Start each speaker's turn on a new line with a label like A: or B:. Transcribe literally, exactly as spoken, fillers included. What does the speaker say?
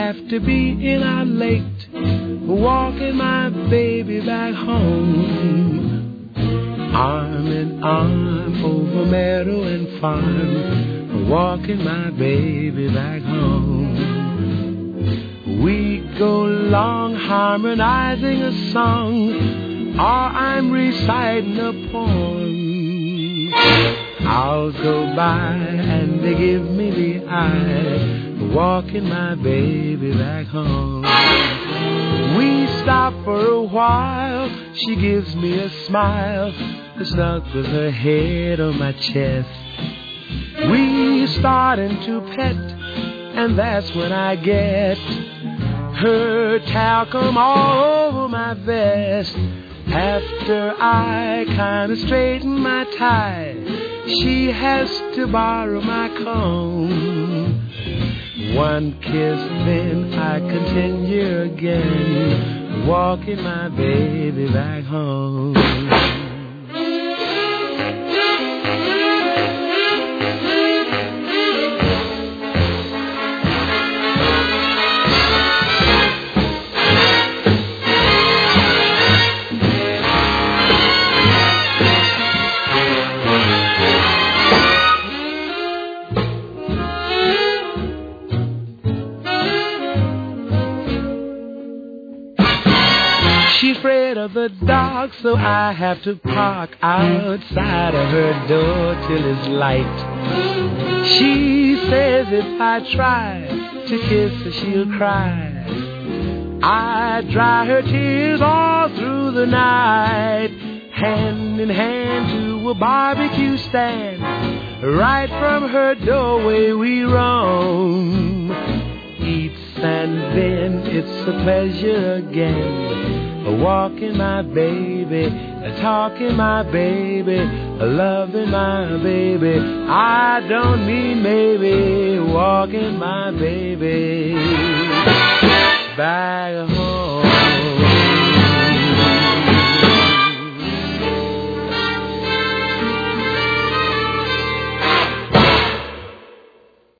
A: have to be in out late, walking my baby back home. Arm in arm over meadow and farm, walking my baby back home. We go along harmonizing a song, or I'm reciting a poem. I'll go by and they give me the eye, walking my baby back home. We stop for a while, she gives me a smile, snuggles her head on my chest. We starting to pet, and that's when I get her talcum all over my vest. After I kind of straighten my tie, she has to borrow my comb. One kiss, then I continue again, walking my baby back home. She's afraid of the dark, so I have to park outside of her door till it's light. She says if I try to kiss her, she'll cry. I dry her tears all through the night, hand in hand to a barbecue stand. Right from her doorway we roam. Eats and then it's a pleasure again, walking my baby, talking my baby, loving my baby. I don't mean maybe, walking my baby back home.